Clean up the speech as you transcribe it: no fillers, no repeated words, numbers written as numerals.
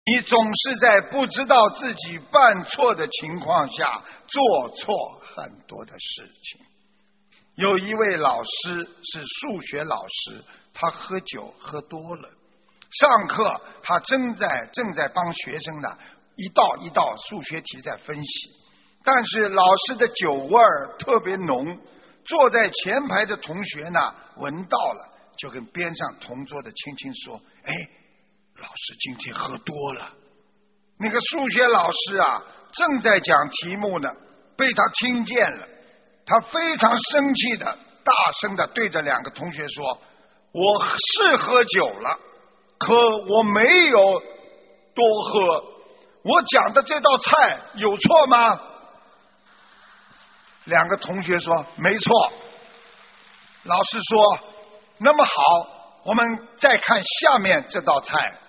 你总是在不知道自己犯错的情况下做错很多的事情。有一位老师是数学老师，他喝酒喝多了，上课他正在帮学生呢一道一道数学题在分析，但是老师的酒味儿特别浓，坐在前排的同学呢闻到了，就跟边上同桌的轻轻说：“哎，老师今天喝多了。”那个数学老师啊正在讲题目呢，被他听见了，他非常生气的大声的对着两个同学说：“我是喝酒了，可我没有多喝，我讲的这道菜有错吗？”两个同学说：“没错。”老师说：“那么好，我们再看下面这道菜。”